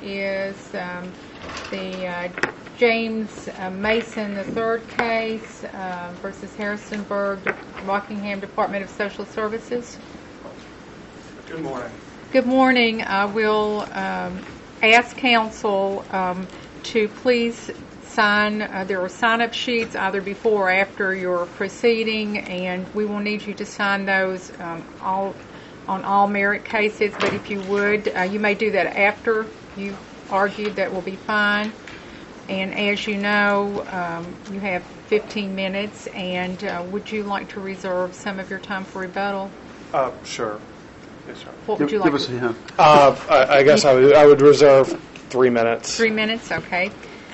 is the James Mason III case versus Harrisonburg, Rockingham Department of Social Services. Good morning. Good morning. I will ask counsel to please sign. There are sign-up sheets either before or after your proceeding, and we will need you to sign those on all merit cases. But if you would, you may do that after you've argued. That will be fine. And as you know, you have 15 minutes, and would you like to reserve some of your time for rebuttal? Sure. Yes, sir. What would you like? Give us a hint. I guess I would reserve 3 minutes. 3 minutes, okay.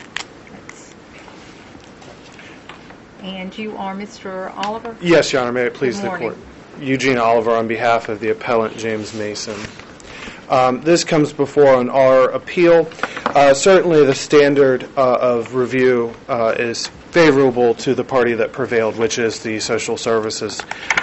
And you are Mr. Oliver? Yes, Your Honor. May it please Good the morning. Court. Eugene Oliver on behalf of the appellant James Mason. This comes before on our appeal. Certainly the standard of review is favorable to the party that prevailed, which is the Social Services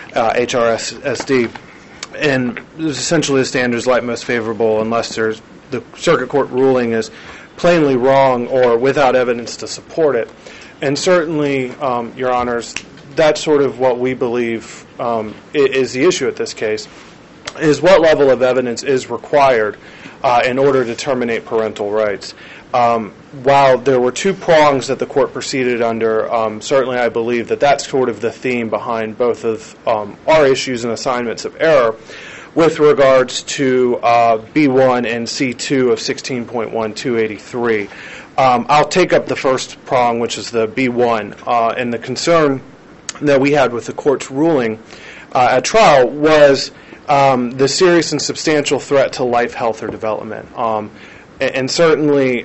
HRSD. And essentially the standard is like most favorable unless the circuit court ruling is plainly wrong or without evidence to support it. And certainly, Your Honors, that's sort of what we believe is the issue at this case, is what level of evidence is required in order to terminate parental rights. While there were two prongs that the court proceeded under, certainly I believe that that's sort of the theme behind both of our issues and assignments of error with regards to B1 and C2 of 16.1283. I'll take up the first prong, which is the B1, and the concern that we had with the court's ruling at trial was the serious and substantial threat to life, health, or development. And certainly,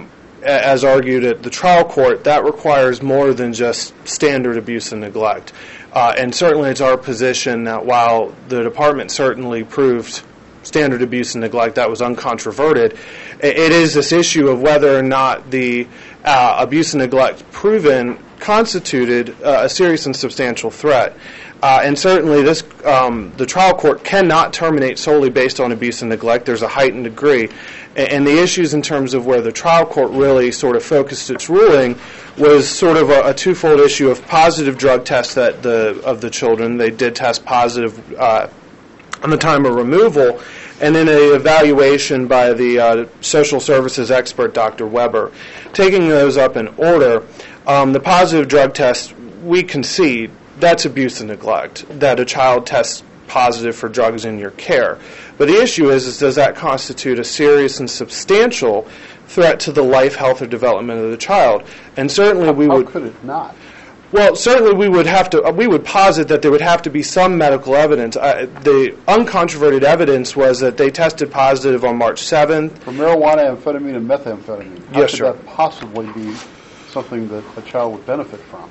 as argued at the trial court, that requires more than just standard abuse and neglect. And certainly it's our position that while the department certainly proved standard abuse and neglect, that was uncontroverted, it is this issue of whether or not the abuse and neglect proven constituted a serious and substantial threat. And certainly the trial court cannot terminate solely based on abuse and neglect. There's a heightened degree. And the issues in terms of where the trial court really sort of focused its ruling was sort of a twofold issue of positive drug tests of the children. They did test positive on the time of removal, and then an evaluation by the social services expert, Dr. Weber. Taking those up in order, the positive drug test, we concede, that's abuse and neglect, that a child tests positive for drugs in your care. But the issue is does that constitute a serious and substantial threat to the life, health, or development of the child? And certainly we would... How could it not? Well, certainly we would posit that there would have to be some medical evidence. The uncontroverted evidence was that they tested positive on March 7th. For marijuana, amphetamine, and methamphetamine, how Yes, could sir. that possibly be something that a child would benefit from?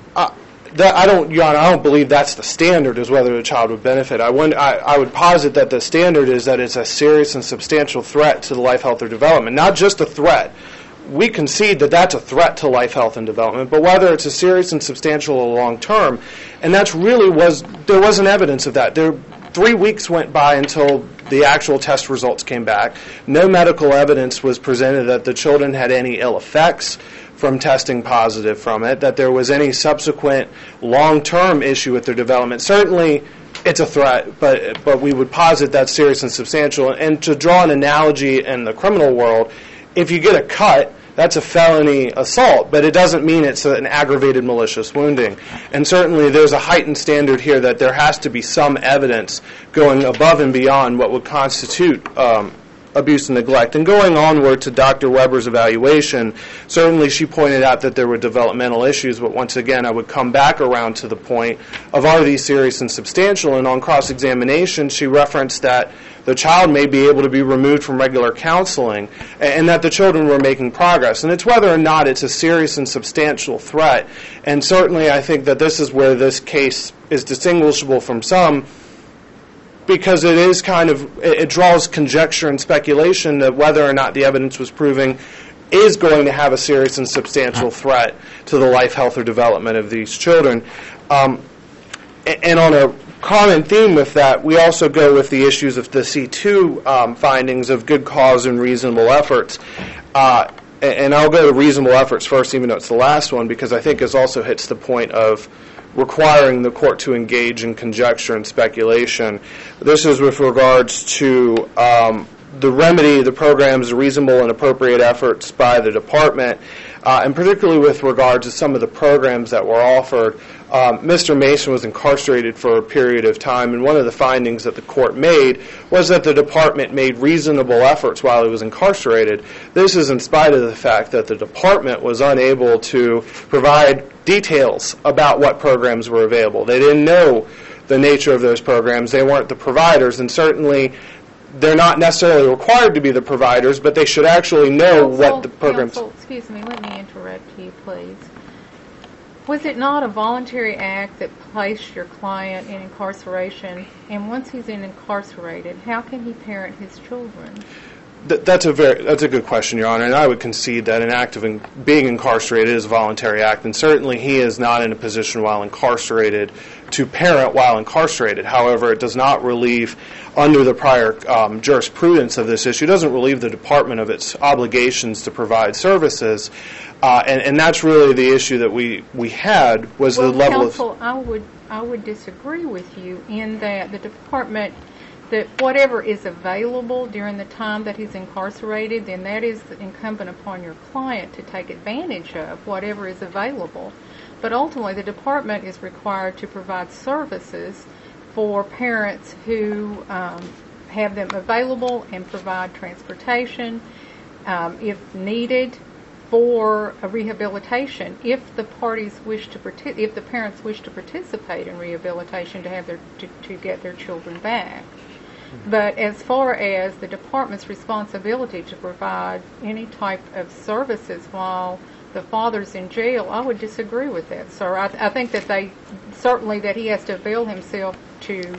Your Honor, I don't believe that's the standard, is whether a child would benefit. I would posit that the standard is that it's a serious and substantial threat to the life, health, or development. Not just a threat. We concede that that's a threat to life, health, and development, but whether it's a serious and substantial or long term, and that's really there wasn't evidence of that. 3 weeks went by until the actual test results came back. No medical evidence was presented that the children had any ill effects from testing positive from it, that there was any subsequent long-term issue with their development. Certainly, it's a threat, but we would posit that's serious and substantial. And to draw an analogy in the criminal world, if you get a cut, that's a felony assault, but it doesn't mean it's an aggravated malicious wounding. And certainly there's a heightened standard here that there has to be some evidence going above and beyond what would constitute abuse and neglect. And going onward to Dr. Weber's evaluation, certainly she pointed out that there were developmental issues, but once again I would come back around to the point of are these serious and substantial, and on cross-examination she referenced that the child may be able to be removed from regular counseling and that the children were making progress. And it's whether or not it's a serious and substantial threat. And certainly I think that this is where this case is distinguishable from some, because it draws conjecture and speculation that whether or not the evidence was proving is going to have a serious and substantial threat to the life, health, or development of these children. And on a common theme with that, we also go with the issues of the C2 findings of good cause and reasonable efforts. And I'll go to reasonable efforts first, even though it's the last one, because I think this also hits the point of requiring the court to engage in conjecture and speculation. This is with regards to the remedy, the program's reasonable and appropriate efforts by the department, and particularly with regards to some of the programs that were offered. Mr. Mason was incarcerated for a period of time, and one of the findings that the court made was that the department made reasonable efforts while he was incarcerated. This is in spite of the fact that the department was unable to provide details about what programs were available. They didn't know the nature of those programs. They weren't the providers, and certainly they're not necessarily required to be the providers, but they should actually know what the programs... Counsel, excuse me, let me interrupt you, please. Was it not a voluntary act that placed your client in incarceration, and once he's incarcerated, how can he parent his children? That's a good question, Your Honor, and I would concede that an act of being incarcerated is a voluntary act, and certainly he is not in a position while incarcerated to parent while incarcerated. However, it does not relieve, under the prior jurisprudence of this issue, doesn't relieve the department of its obligations to provide services, and that's really the issue that we had was the level counsel, of... I would disagree with you in that the department, that whatever is available during the time that he's incarcerated, then that is incumbent upon your client to take advantage of whatever is available. But ultimately, the department is required to provide services for parents who have them available and provide transportation, if needed, for a rehabilitation. If the parties wish to if the parents wish to participate in rehabilitation to have to get their children back. But as far as the department's responsibility to provide any type of services while the father's in jail, I would disagree with that, sir. I think that certainly that he has to avail himself to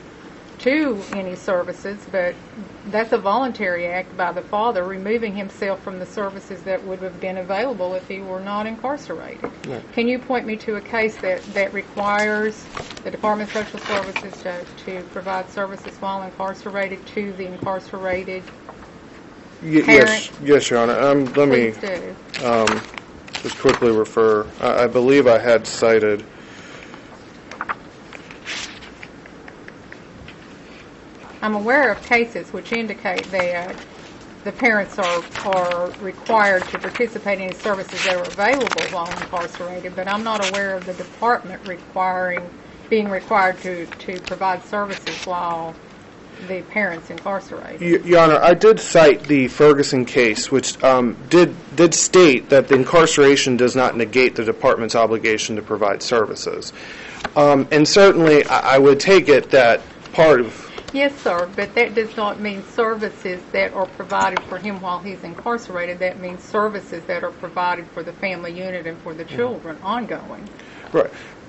any services, but that's a voluntary act by the father, removing himself from the services that would have been available if he were not incarcerated. Right. Can you point me to a case that requires the Department of Social Services to provide services while incarcerated to the incarcerated parent? Yes, Your Honor. Let me just quickly refer. I believe I had cited... I'm aware of cases which indicate that the parents are required to participate in services that are available while incarcerated, but I'm not aware of the department being required to provide services while the parent's incarcerated. Your Honor, I did cite the Ferguson case, which did state that the incarceration does not negate the department's obligation to provide services. And certainly, I would take it that part of... Yes, sir, but that does not mean services that are provided for him while he's incarcerated. That means services that are provided for the family unit and for the children ongoing. Right,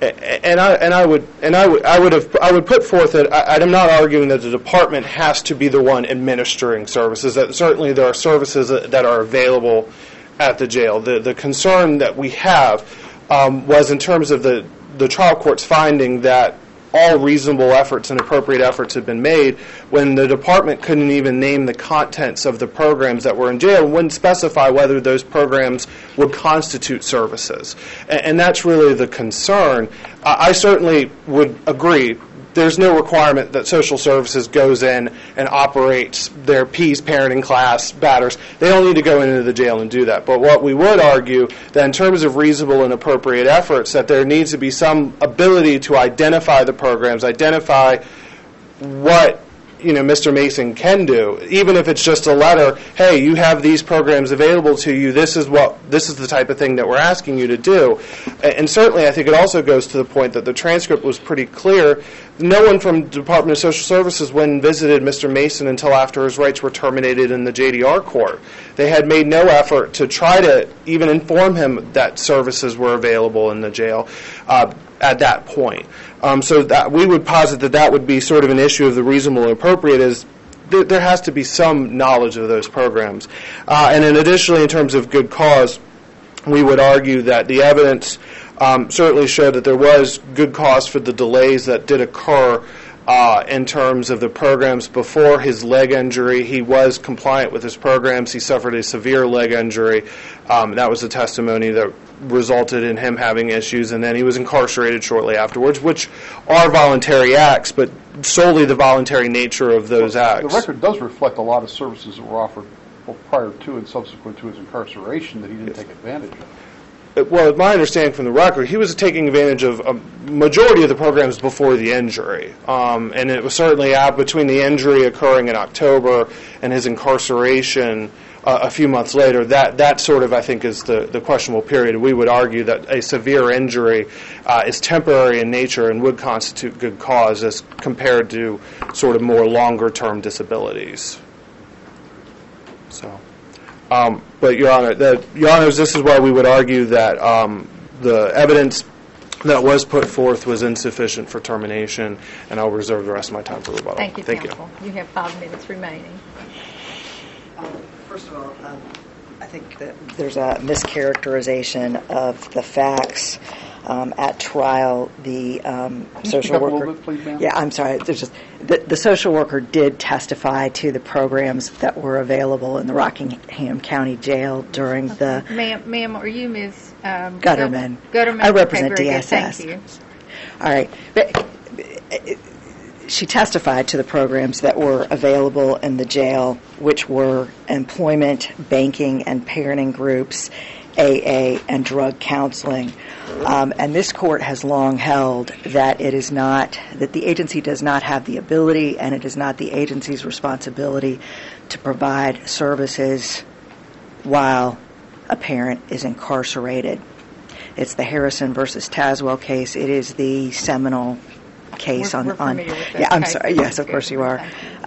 I would put forth that I'm not arguing that the department has to be the one administering services. That certainly there are services that are available at the jail. The concern that we have was in terms of the trial court's finding that all reasonable efforts and appropriate efforts had been made when the department couldn't even name the contents of the programs that were in jail and wouldn't specify whether those programs would constitute services. And that's really the concern. I certainly would agree. There's no requirement that social services goes in and operates their P's parenting class, batters. They don't need to go into the jail and do that. But what we would argue that in terms of reasonable and appropriate efforts, that there needs to be some ability to identify the programs, identify what Mr. Mason can do, even if it's just a letter. Hey, you have these programs available to you. This is the type of thing that we're asking you to do. And certainly, I think it also goes to the point that the transcript was pretty clear. No one from the Department of Social Services went and visited Mr. Mason until after his rights were terminated in the JDR court. They had made no effort to try to even inform him that services were available in the jail at that point. So that we would posit that would be sort of an issue of the reasonable and appropriate, is there has to be some knowledge of those programs. And then additionally, in terms of good cause, we would argue that the evidence certainly showed that there was good cause for the delays that did occur in terms of the programs. Before his leg injury, he was compliant with his programs. He suffered a severe leg injury. That was the testimony that resulted in him having issues, and then he was incarcerated shortly afterwards, which are voluntary acts, but solely the voluntary nature of those acts. The record does reflect a lot of services that were offered both prior to and subsequent to his incarceration that he didn't take advantage of. Well, my understanding from the record, he was taking advantage of a majority of the programs before the injury. And it was certainly between the injury occurring in October and his incarceration a few months later, that sort of, I think, is the questionable period. We would argue that a severe injury is temporary in nature and would constitute good cause as compared to sort of more longer-term disabilities. So, but Your Honors, this is why we would argue that the evidence that was put forth was insufficient for termination, and I'll reserve the rest of my time for rebuttal. Thank you, counsel. You have 5 minutes remaining. First of all, I think that there's a mischaracterization of the facts at trial. The social worker. A little bit, please, ma'am? Yeah, I'm sorry. There's just the social worker did testify to the programs that were available in the Rockingham County Jail during the. Ma'am, are you Ms. Gutterman? Gutterman. I represent okay, DSS. Thank you. All right, but she testified to the programs that were available in the jail, which were employment, banking, and parenting groups, AA, and drug counseling. And this court has long held that that the agency does not have the ability, and it is not the agency's responsibility to provide services while a parent is incarcerated. It's the Harrison versus Tazewell case. It is the seminal case we're familiar with those yeah, I'm cases. sorry. Yes, of course you are.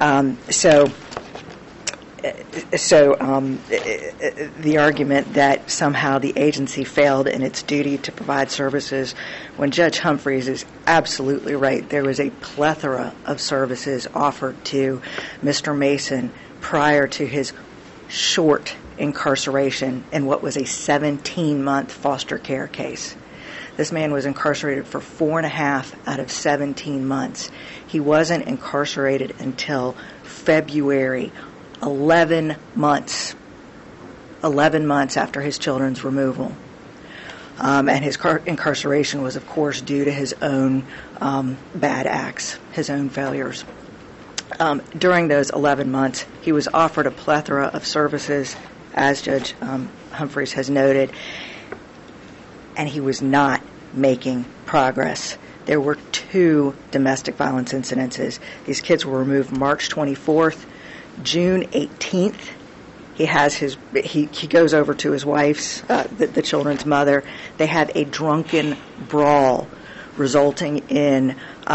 The argument that somehow the agency failed in its duty to provide services, when Judge Humphreys is absolutely right. There was a plethora of services offered to Mr. Mason prior to his short incarceration in what was a 17-month foster care case. This man was incarcerated for 4.5 out of 17 months. He wasn't incarcerated until February, 11 months after his children's removal. And his incarceration was, of course, due to his own bad acts, his own failures. During those 11 months, he was offered a plethora of services, as Judge Humphreys has noted, and he was not making progress. There were 2 domestic violence incidences. These kids were removed March 24th. June 18th, he goes over to his wife's, the children's mother. They have a drunken brawl resulting in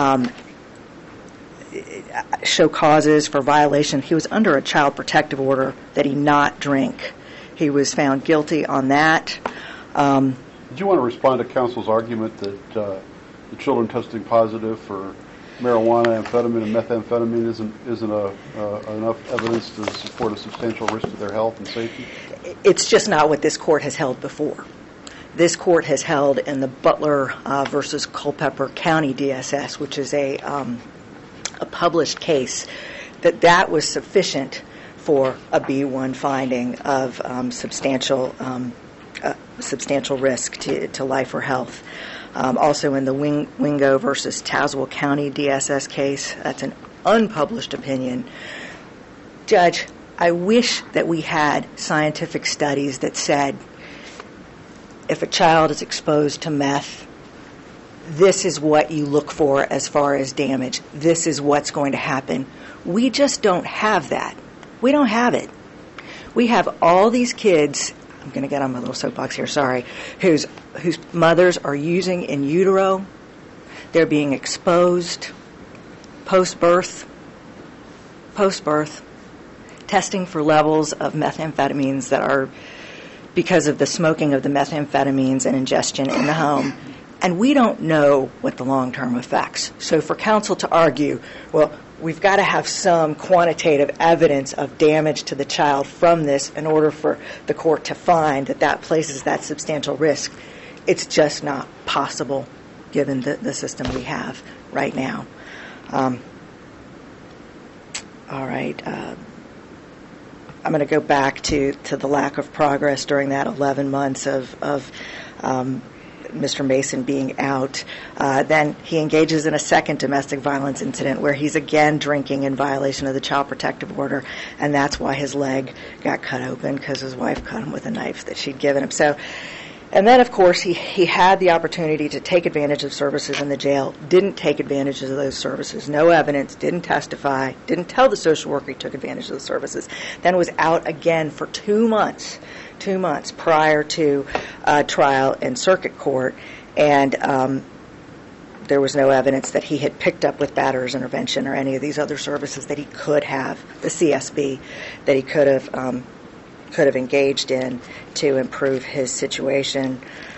show causes for violation. He was under a child protective order that he not drink. He was found guilty on that. Did you want to respond to counsel's argument that the children testing positive for marijuana, amphetamine, and methamphetamine isn't enough evidence to support a substantial risk to their health and safety? It's just not what this court has held before. This court has held in the Butler versus Culpeper County DSS, which is a published case, that was sufficient for a B1 finding of substantial risk to life or health. Also in the Wingo versus Tazewell County DSS case, that's an unpublished opinion. Judge, I wish that we had scientific studies that said if a child is exposed to meth, this is what you look for as far as damage. This is what's going to happen. We just don't have that. We don't have it. We have all these kids, I'm going to get on my little soapbox here, sorry, whose mothers are using in utero. They're being exposed post-birth, testing for levels of methamphetamines that are because of the smoking of the methamphetamines and ingestion in the home. And we don't know what the long-term effects. So for counsel to argue, well, we've got to have some quantitative evidence of damage to the child from this in order for the court to find that places that substantial risk, it's just not possible given the system we have right now. All right. I'm going to go back to the lack of progress during that 11 months of Mr. Mason being out. Then he engages in a second domestic violence incident where he's again drinking in violation of the Child Protective Order, and that's why his leg got cut open, because his wife cut him with a knife that she'd given him. So, and then, of course, he had the opportunity to take advantage of services in the jail, didn't take advantage of those services, no evidence, didn't testify, didn't tell the social worker he took advantage of the services, then was out again for 2 months prior to trial in circuit court, and there was no evidence that he had picked up with batterers intervention or any of these other services that he could have, the CSB, that he could have engaged in to improve his situation.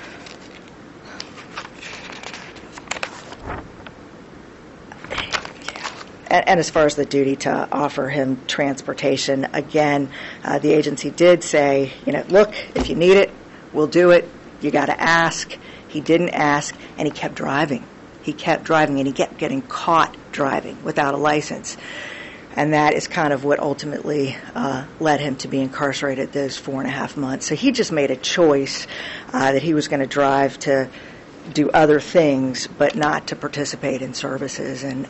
And as far as the duty to offer him transportation, again, the agency did say, look, if you need it, we'll do it. You got to ask. He didn't ask, and he kept driving. And he kept getting caught driving without a license. And that is kind of what ultimately led him to be incarcerated those 4.5 months. So he just made a choice that he was going to drive to do other things, but not to participate in services. And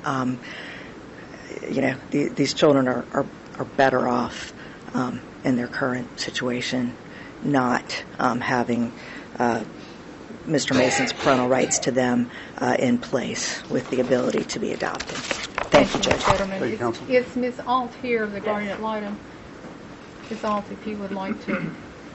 these children are better off in their current situation, not having Mr. Mason's parental rights to them in place with the ability to be adopted. Thank you, Judge. Thank you, Counsel. Is Ms. Alt here, the guardian ad litem? Ms. Alt, if you would like to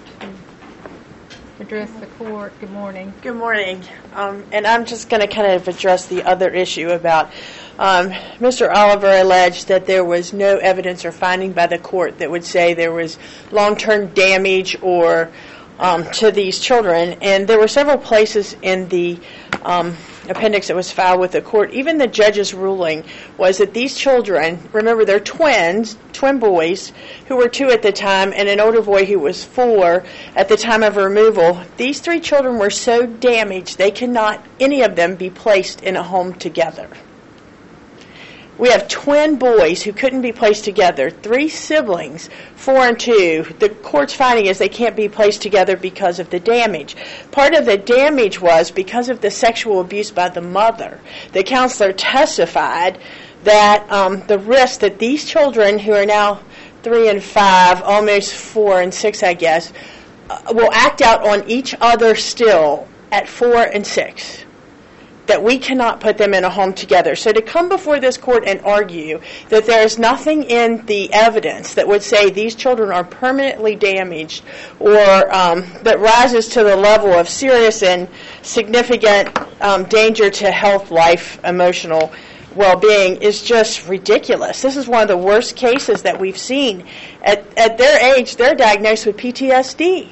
address the court. Good morning. Good morning. And I'm just going to kind of address the other issue about Mr. Oliver alleged that there was no evidence or finding by the court that would say there was long-term damage or to these children. And there were several places in the appendix that was filed with the court. Even the judge's ruling was that these children, remember they're twin boys who were 2 at the time and an older boy who was 4 at the time of removal. These 3 children were so damaged they could not, any of them, be placed in a home together. We have twin boys who couldn't be placed together, 3 siblings, 4 and 2. The court's finding is they can't be placed together because of the damage. Part of the damage was because of the sexual abuse by the mother. The counselor testified that the risk that these children, who are now 3 and 5, almost 4 and 6, I guess, will act out on each other still at 4 and 6. That we cannot put them in a home together. So to come before this court and argue that there is nothing in the evidence that would say these children are permanently damaged or that rises to the level of serious and significant danger to health, life, emotional well-being is just ridiculous. This is one of the worst cases that we've seen. At their age, they're diagnosed with PTSD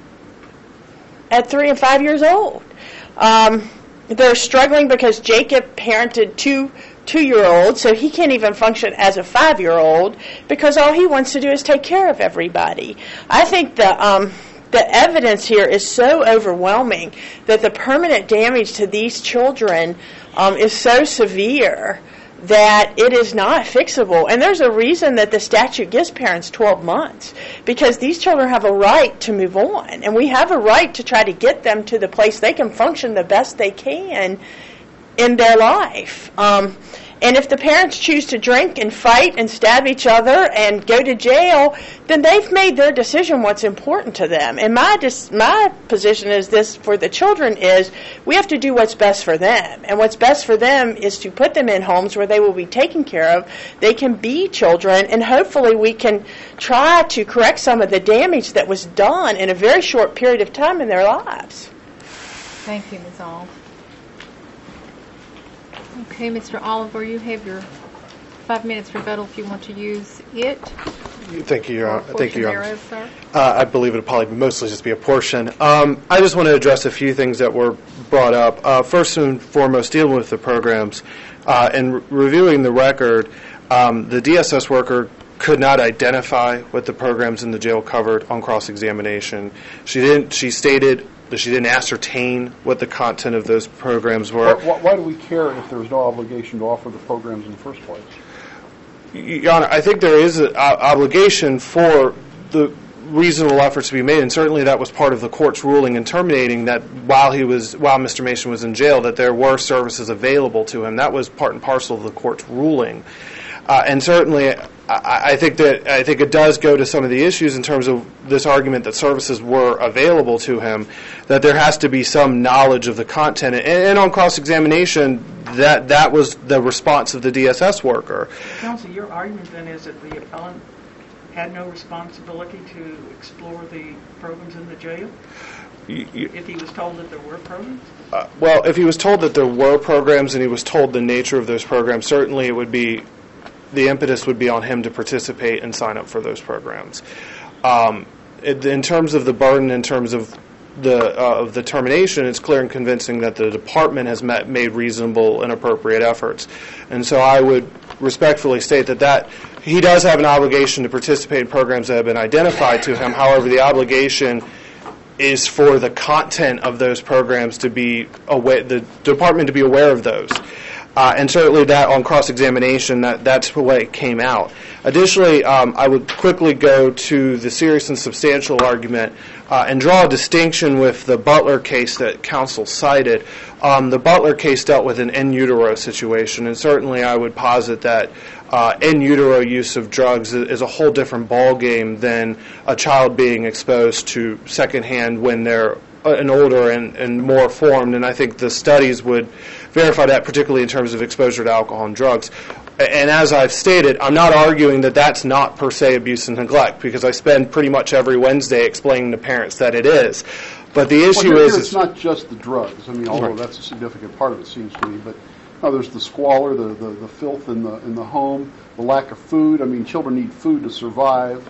at 3 and 5 years old. They're struggling because Jacob parented two-year-olds, so he can't even function as a 5-year-old because all he wants to do is take care of everybody. I think the evidence here is so overwhelming that the permanent damage to these children is so severe that it is not fixable. And there's a reason that the statute gives parents 12 months, because these children have a right to move on, and we have a right to try to get them to the place they can function the best they can in their life. And if the parents choose to drink and fight and stab each other and go to jail, then they've made their decision what's important to them. And my position is this for the children is we have to do what's best for them. And what's best for them is to put them in homes where they will be taken care of. They can be children, and hopefully we can try to correct some of the damage that was done in a very short period of time in their lives. Thank you, Ms. Auld. Okay, Mr. Oliver, you have your 5 minutes rebuttal if you want to use it. Thank you, Your Honor. Thank you, Your Honor. Sir. I believe it'll probably mostly just be a portion. I just want to address a few things that were brought up. First and foremost, dealing with the programs and reviewing the record, the DSS worker could not identify what the programs in the jail covered on cross-examination. She stated that she didn't ascertain what the content of those programs were. Why do we care if there was no obligation to offer the programs in the first place? Your Honor, I think there is an obligation for the reasonable efforts to be made, and certainly that was part of the court's ruling in terminating that while Mr. Mason was in jail, that there were services available to him. That was part and parcel of the court's ruling. And certainly, I think it does go to some of the issues in terms of this argument that services were available to him, that there has to be some knowledge of the content. And on cross-examination, that was the response of the DSS worker. Counsel, your argument then is that the appellant had no responsibility to explore the programs in the jail? If he was told that there were programs? Well, if he was told that there were programs and he was told the nature of those programs, certainly it would be, the impetus would be on him to participate and sign up for those programs. In terms of the burden, in terms of the termination, it's clear and convincing that the department has made reasonable and appropriate efforts. And so I would respectfully state that he does have an obligation to participate in programs that have been identified to him. However, the obligation is for the content of those programs to be aware, the department to be aware of those. And certainly that on cross-examination, that's the way it came out. Additionally, I would quickly go to the serious and substantial argument and draw a distinction with the Butler case that counsel cited. The Butler case dealt with an in utero situation, and certainly I would posit that in utero use of drugs is a whole different ballgame than a child being exposed to secondhand when they're an older and more formed, and I think the studies would verify that, particularly in terms of exposure to alcohol and drugs. And as I've stated, I'm not arguing that that's not per se abuse and neglect, because I spend pretty much every Wednesday explaining to parents that it is. But the issue is it's not just the drugs. I mean, although that's a significant part of it, seems to me. But no, there's the squalor, the filth in the home, the lack of food. I mean, children need food to survive.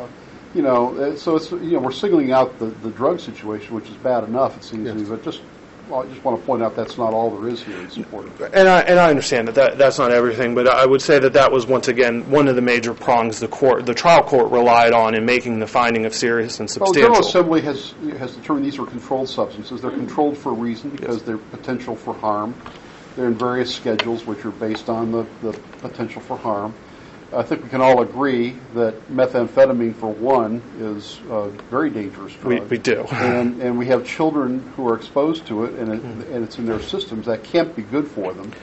So it's we're singling out the drug situation, which is bad enough, it seems to me. But I just want to point out that's not all there is here in support of it. And I understand that's not everything, but I would say that was once again one of the major prongs the trial court relied on in making the finding of serious and substantial. Well, the General Assembly has determined these are controlled substances. They're controlled for a reason, because they're potential for harm. They're in various schedules which are based on the potential for harm. I think we can all agree that methamphetamine, for one, is a very dangerous drug. We do. And we have children who are exposed to it, and it's in their systems. That can't be good for them.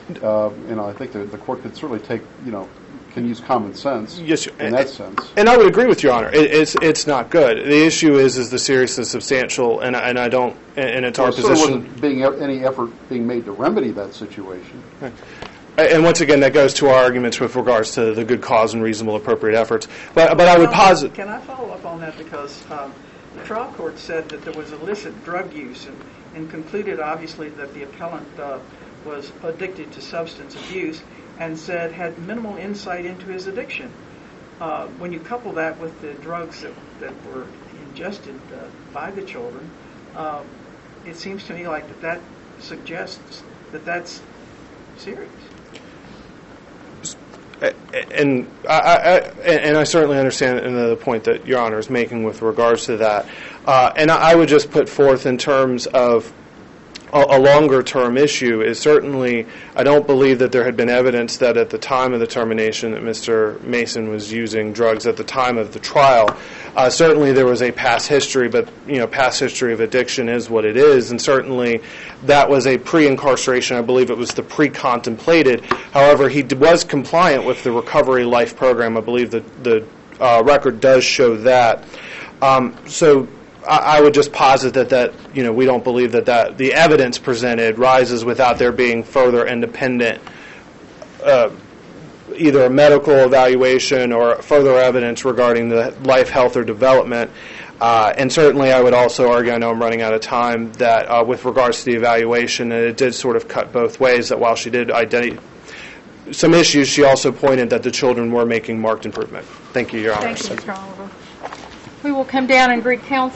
I think the court could certainly can use common sense in that sense. And I would agree with Your Honor. It's not good. The issue is the serious and substantial, and I don't, and it's our position. There wasn't any effort being made to remedy that situation. Right. And once again, that goes to our arguments with regards to the good cause and reasonable appropriate efforts. But I would posit... Can I follow up on that? Because the trial court said that there was illicit drug use and concluded, obviously, that the appellant was addicted to substance abuse and said had minimal insight into his addiction. When you couple that with the drugs that were ingested by the children, it seems to me like that suggests that that's serious. And I certainly understand the point that Your Honor is making with regards to that. And I would just put forth in terms of a longer-term issue is certainly, I don't believe that there had been evidence that at the time of the termination that Mr. Mason was using drugs at the time of the trial. Certainly there was a past history, but past history of addiction is what it is, and certainly that was a pre-incarceration. I believe it was the pre-contemplated. However, he was compliant with the Recovery Life Program. I believe that the record does show that. So I would just posit that we don't believe that the evidence presented rises without there being further independent either a medical evaluation or further evidence regarding the life, health, or development. And certainly I would also argue, I know I'm running out of time, that with regards to the evaluation, it did sort of cut both ways, that while she did identify some issues, she also pointed that the children were making marked improvement. Thank you, Your Honor. Thank you, Mr. Oliver. We will come down and greet counsel.